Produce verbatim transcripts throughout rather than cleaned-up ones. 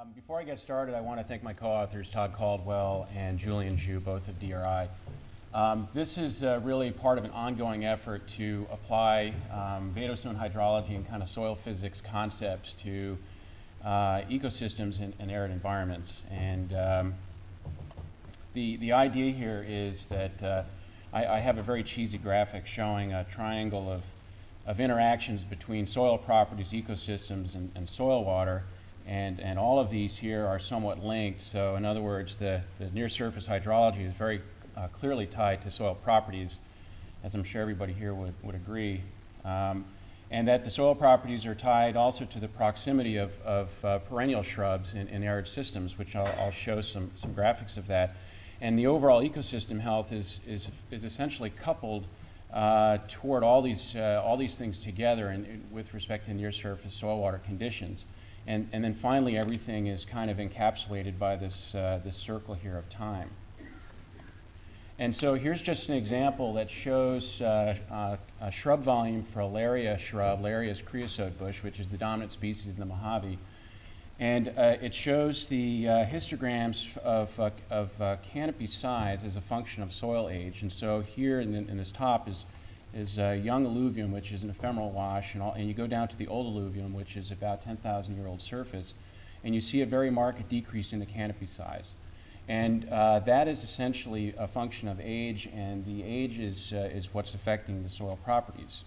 Um, before I get started, I want to thank my co-authors, Todd Caldwell and Julian Zhu, both of D R I. Um, this is uh, really part of an ongoing effort to apply um, Vadostone hydrology and kind of soil physics concepts to uh, ecosystems and, and arid environments. And um, the, the idea here is that uh, I, I have a very cheesy graphic showing a triangle of, of interactions between soil properties, ecosystems, and, and soil water. And, and all of these here are somewhat linked. So in other words, the, the near surface hydrology is very uh, clearly tied to soil properties, as I'm sure everybody here would, would agree. Um, and that the soil properties are tied also to the proximity of, of uh, perennial shrubs in, in arid systems, which I'll, I'll show some, some graphics of that. And the overall ecosystem health is, is, is essentially coupled uh, toward all these, uh, all these things together in, in, with respect to near surface soil water conditions. And, and then finally, everything is kind of encapsulated by this, uh, this circle here of time. And so here's just an example that shows uh, uh, a shrub volume for a Lariia shrub, Lariia's creosote bush, which is the dominant species in the Mojave. And uh, it shows the uh, histograms of, uh, of uh, canopy size as a function of soil age. And so here in, the, in this top is is uh, young alluvium, which is an ephemeral wash, and, all, and you go down to the old alluvium, which is about ten thousand year old surface, and you see a very marked decrease in the canopy size. And uh, that is essentially a function of age, and the age is, uh, is what's affecting the soil properties.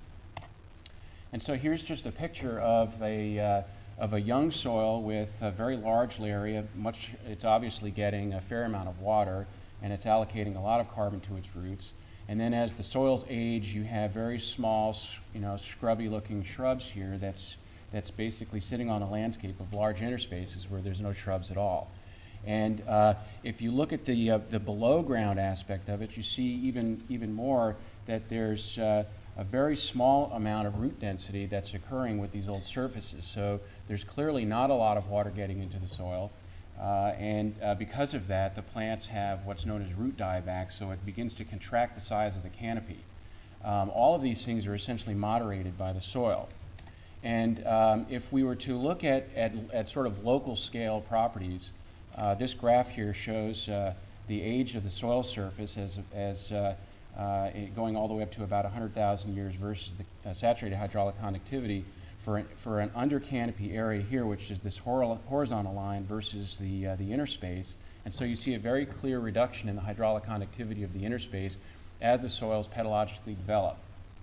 And so here's just a picture of a, uh, of a young soil with a very large area. Much, it's obviously getting a fair amount of water, and it's allocating a lot of carbon to its roots. And then as the soils age, you have very small, you know, scrubby-looking shrubs here that's, that's basically sitting on a landscape of large interspaces where there's no shrubs at all. And uh, if you look at the, uh, the below-ground aspect of it, you see even, even more that there's uh, a very small amount of root density that's occurring with these old surfaces. So there's clearly not a lot of water getting into the soil. Uh, and uh, because of that, the plants have what's known as root dieback, so it begins to contract the size of the canopy. Um, all of these things are essentially moderated by the soil. And um, if we were to look at, at, at sort of local scale properties, uh, this graph here shows uh, the age of the soil surface as, as uh, uh, going all the way up to about one hundred thousand years versus the uh, saturated hydraulic conductivity. For an, for an under canopy area here, which is this hor horizontal line versus the, uh, the inner space. And so you see a very clear reduction in the hydraulic conductivity of the inner space as the soils pedologically develop.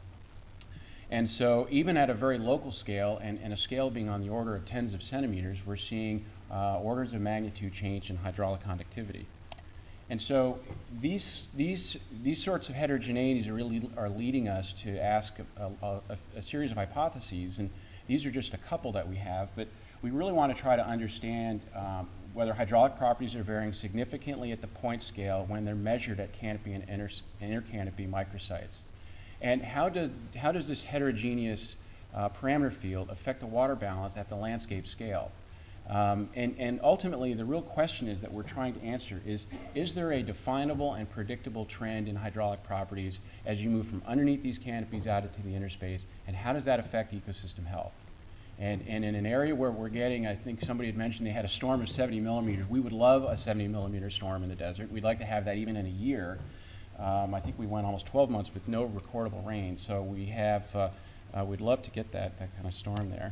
And so even at a very local scale, and, and a scale being on the order of tens of centimeters, we're seeing uh, orders of magnitude change in hydraulic conductivity. And so these, these, these sorts of heterogeneities are really are leading us to ask a, a, a series of hypotheses. And these are just a couple that we have, but we really want to try to understand um, whether hydraulic properties are varying significantly at the point scale when they're measured at canopy and inter, intercanopy microsites. And how does, how does this heterogeneous uh, parameter field affect the water balance at the landscape scale? Um, and, and ultimately, the real question is that we're trying to answer is, is there a definable and predictable trend in hydraulic properties as you move from underneath these canopies out into the inner space, and how does that affect ecosystem health? And, and in an area where we're getting, I think somebody had mentioned they had a storm of seventy millimeters. We would love a seventy millimeter storm in the desert. We'd like to have that even in a year. Um, I think we went almost twelve months with no recordable rain, so we have, uh, uh, we'd love to get that, that kind of storm there.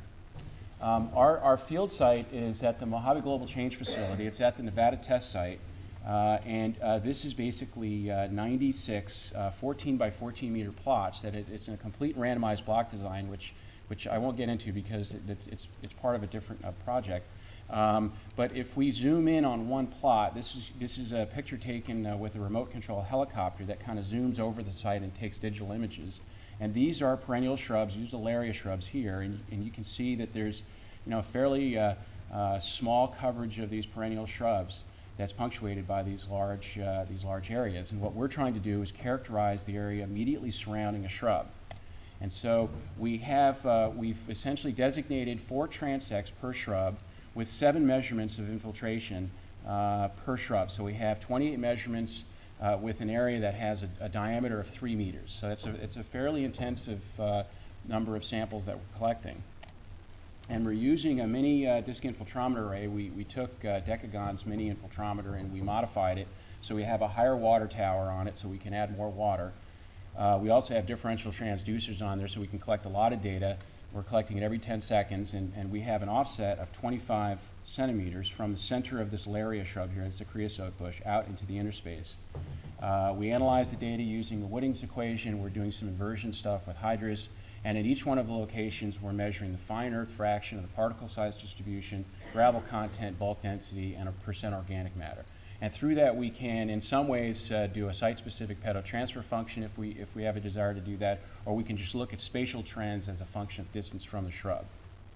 Um, our, our field site is at the Mojave Global Change Facility. It's at the Nevada test site. Uh, and uh, this is basically uh, ninety-six uh, fourteen by fourteen meter plots. That it, it's in a complete randomized block design, which, which I won't get into because it, it's, it's, it's part of a different uh, project. Um, but if we zoom in on one plot, this is, this is a picture taken uh, with a remote control helicopter that kind of zooms over the site and takes digital images. And these are perennial shrubs. These are Lariia shrubs here, and, and you can see that there's, you know, fairly uh, uh, small coverage of these perennial shrubs that's punctuated by these large, uh, these large areas. And what we're trying to do is characterize the area immediately surrounding a shrub. And so we have, uh, we've essentially designated four transects per shrub with seven measurements of infiltration uh, per shrub. So we have twenty-eight measurements Uh, with an area that has a, a diameter of three meters. So it's a, it's a fairly intensive uh, number of samples that we're collecting. And we're using a mini uh, disc infiltrometer array. We, we took uh, Decagon's mini infiltrometer and we modified it so we have a higher water tower on it so we can add more water. Uh, we also have differential transducers on there so we can collect a lot of data. We're collecting it every ten seconds, and, and we have an offset of twenty-five centimeters from the center of this Laria shrub here, it's a creosote bush, out into the interspace. Uh, we analyze the data using the Wooding's equation. We're doing some inversion stuff with hydras, and at each one of the locations we're measuring the fine earth fraction of the particle size distribution, gravel content, bulk density, and a percent organic matter. And through that we can, in some ways, uh, do a site-specific pedotransfer function if we, if we have a desire to do that, or we can just look at spatial trends as a function of distance from the shrub.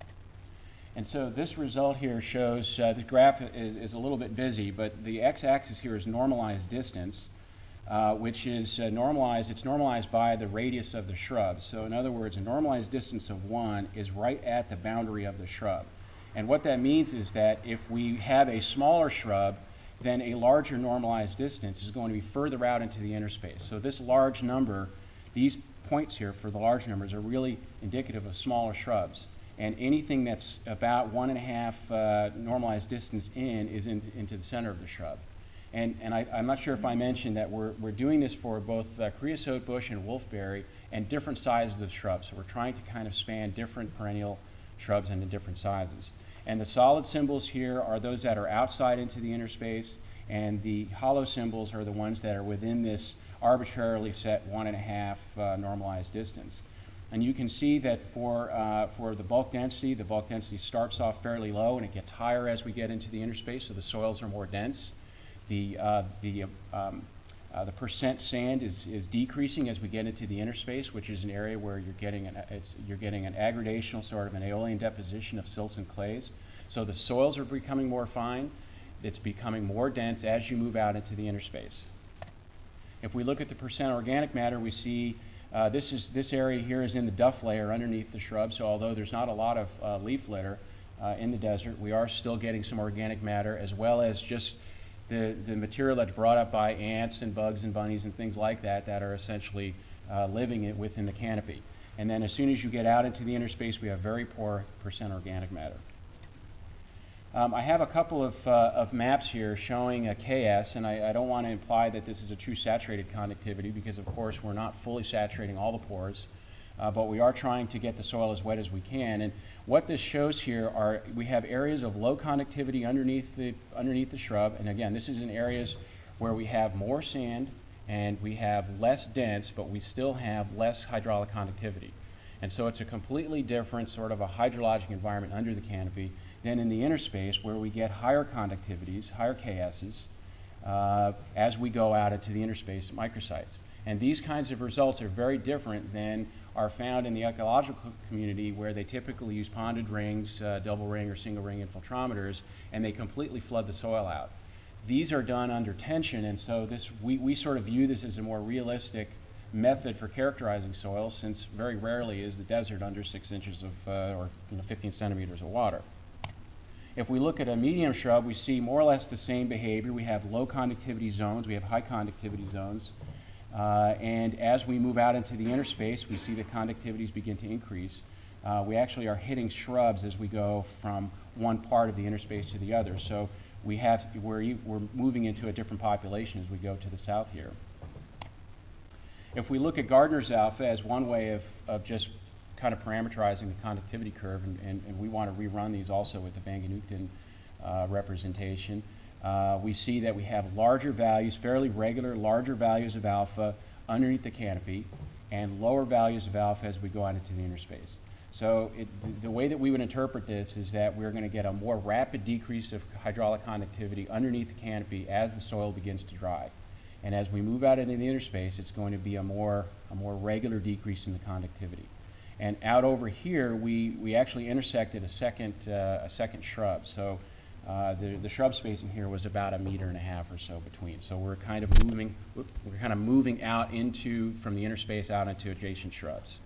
And so this result here shows, uh, the graph is, is a little bit busy, but the x-axis here is normalized distance, uh, which is uh, normalized, it's normalized by the radius of the shrub. So in other words, a normalized distance of one is right at the boundary of the shrub. And what that means is that if we have a smaller shrub, then a larger normalized distance is going to be further out into the interspace. So this large number, these points here for the large numbers are really indicative of smaller shrubs. And anything that's about one and a half uh, normalized distance in is in, into the center of the shrub. And, and I, I'm not sure if I mentioned that we're, we're doing this for both uh, creosote bush and wolfberry and different sizes of shrubs. So we're trying to kind of span different perennial shrubs into different sizes. And the solid symbols here are those that are outside into the interspace, and the hollow symbols are the ones that are within this arbitrarily set one and a half uh, normalized distance. And you can see that for, uh, for the bulk density, the bulk density starts off fairly low and it gets higher as we get into the interspace, so the soils are more dense. The, uh, the, um, uh, the percent sand is, is decreasing as we get into the interspace, which is an area where you're getting an, it's, you're getting an aggradational sort of an aeolian deposition of silts and clays. So the soils are becoming more fine. It's becoming more dense as you move out into the interspace. If we look at the percent organic matter, we see uh, this, is, this area here is in the duff layer underneath the shrub, so although there's not a lot of uh, leaf litter uh, in the desert, we are still getting some organic matter, as well as just the, the material that's brought up by ants and bugs and bunnies and things like that that are essentially uh, living it within the canopy. And then as soon as you get out into the interspace, we have very poor percent organic matter. Um, I have a couple of, uh, of maps here showing a K S, and I, I don't want to imply that this is a true saturated conductivity because, of course, we're not fully saturating all the pores, uh, but we are trying to get the soil as wet as we can. And what this shows here are we have areas of low conductivity underneath the, underneath the shrub, and again, this is in areas where we have more sand and we have less dense, but we still have less hydraulic conductivity. And so it's a completely different sort of a hydrologic environment under the canopy than in the interspace, where we get higher conductivities, higher K S's, uh, as we go out into the interspace microsites. And these kinds of results are very different than are found in the ecological community, where they typically use ponded rings, uh, double ring or single ring infiltrometers, and they completely flood the soil out. These are done under tension, and so this, we, we sort of view this as a more realistic method for characterizing soils, since very rarely is the desert under six inches of, uh, or you know, fifteen centimeters of water. If we look at a medium shrub, we see more or less the same behavior. We have low conductivity zones, we have high conductivity zones, uh, and as we move out into the interspace, we see the conductivities begin to increase. Uh, we actually are hitting shrubs as we go from one part of the interspace to the other. So we have, we're, we're moving into a different population as we go to the south here. If we look at Gardner's alpha as one way of, of just kind of parameterizing the conductivity curve, and, and, and we want to rerun these also with the Banganuktan uh, representation, uh, we see that we have larger values, fairly regular, larger values of alpha underneath the canopy, and lower values of alpha as we go out into the interspace. So it, the, the way that we would interpret this is that we're going to get a more rapid decrease of hydraulic conductivity underneath the canopy as the soil begins to dry. And as we move out into the interspace, it's going to be a more, a more regular decrease in the conductivity. And out over here, we, we actually intersected a second, uh, a second shrub. So uh, the, the shrub spacing here was about a meter and a half or so between. So we're kind of moving, whoop, we're kind of moving out into, from the interspace out into adjacent shrubs.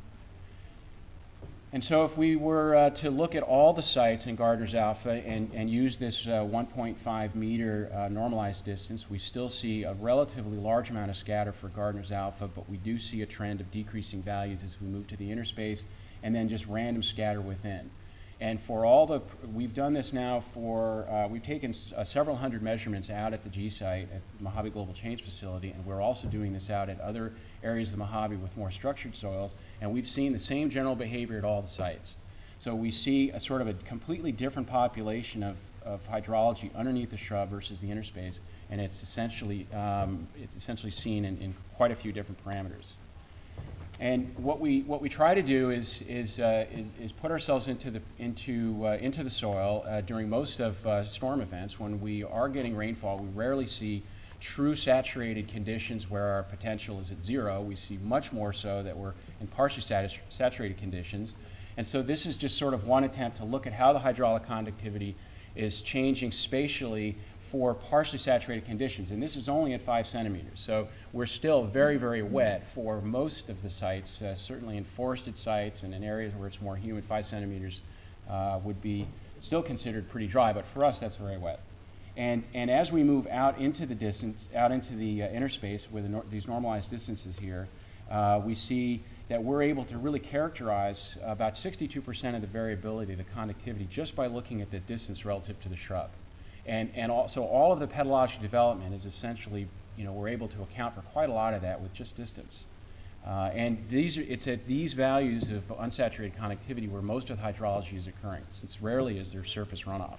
And so if we were uh, to look at all the sites in Gardner's alpha and, and use this uh, one point five meter uh, normalized distance, we still see a relatively large amount of scatter for Gardner's alpha, but we do see a trend of decreasing values as we move to the interspace, and then just random scatter within. And for all the, we've done this now for, uh, we've taken s uh, several hundred measurements out at the G site at the Mojave Global Change Facility, and we're also doing this out at other areas of the Mojave with more structured soils, and we've seen the same general behavior at all the sites. So we see a sort of a completely different population of, of hydrology underneath the shrub versus the interspace, and it's essentially, um, it's essentially seen in, in quite a few different parameters. And what we what we try to do is is uh, is, is put ourselves into the into uh, into the soil uh, during most of uh, storm events. When we are getting rainfall, we rarely see true saturated conditions where our potential is at zero. We see much more so that we're in partially sat saturated conditions. And so this is just sort of one attempt to look at how the hydraulic conductivity is changing spatially for partially saturated conditions, and this is only at five centimeters. So we're still very, very wet for most of the sites, uh, certainly in forested sites and in areas where it's more humid. Five centimeters uh, would be still considered pretty dry, but for us that's very wet. And, and as we move out into the distance, out into the uh, interspace with the nor these normalized distances here, uh, we see that we're able to really characterize about sixty-two percent of the variability of the conductivity just by looking at the distance relative to the shrub. And, and also all of the pedologic development is essentially, you know, we're able to account for quite a lot of that with just distance. Uh, and these are, it's at these values of unsaturated conductivity where most of the hydrology is occurring, since rarely is there surface runoff.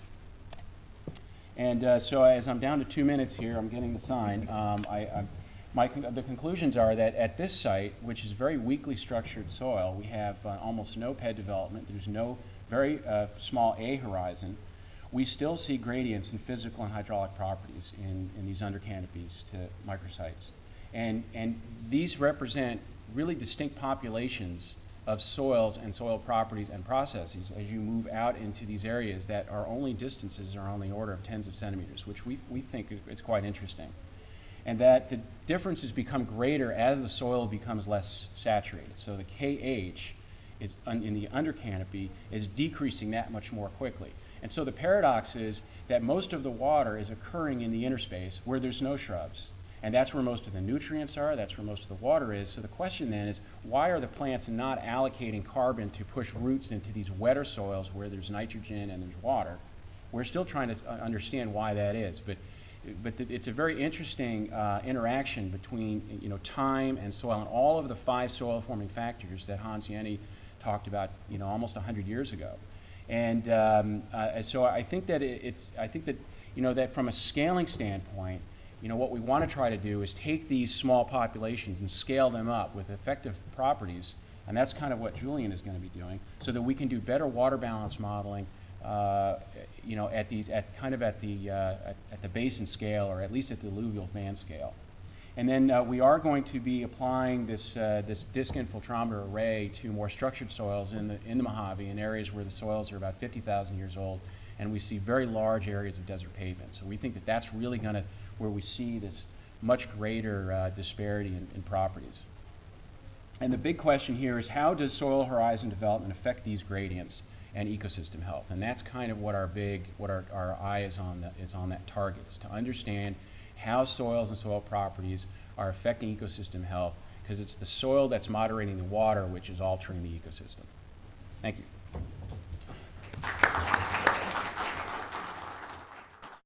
And uh, so as I'm down to two minutes here, I'm getting the sign. Um, I, I, my con the conclusions are that at this site, which is very weakly structured soil, we have uh, almost no P E D development. There's no very uh, small A horizon. We still see gradients in physical and hydraulic properties in, in these undercanopies to microsites. And, and these represent really distinct populations of soils and soil properties and processes as you move out into these areas that are only distances are on the order of tens of centimeters, which we, we think is quite interesting. And that the differences become greater as the soil becomes less saturated. So the K H is un, in the undercanopy is decreasing that much more quickly. And so the paradox is that most of the water is occurring in the interspace where there's no shrubs. And that's where most of the nutrients are, that's where most of the water is. So the question then is, why are the plants not allocating carbon to push roots into these wetter soils where there's nitrogen and there's water? We're still trying to understand why that is. But, but th it's a very interesting uh, interaction between, you know, time and soil and all of the five soil forming factors that Hans Jenny talked about, you know, almost one hundred years ago. And um, uh, so I think that it, it's, I think that, you know, that from a scaling standpoint, you know, what we want to try to do is take these small populations and scale them up with effective properties, and that's kind of what Julian is going to be doing, so that we can do better water balance modeling, uh, you know, at these, at kind of at the, uh, at, at the basin scale, or at least at the alluvial band scale. And then uh, we are going to be applying this, uh, this disc infiltrometer array to more structured soils in the, in the Mojave, in areas where the soils are about fifty thousand years old, and we see very large areas of desert pavement. So we think that that's really going to, where we see this much greater uh, disparity in, in properties. And the big question here is, how does soil horizon development affect these gradients and ecosystem health? And that's kind of what our big, what our, our eye is on, the, is on that target, is to understand how soils and soil properties are affecting ecosystem health, because it's the soil that's moderating the water which is altering the ecosystem. Thank you.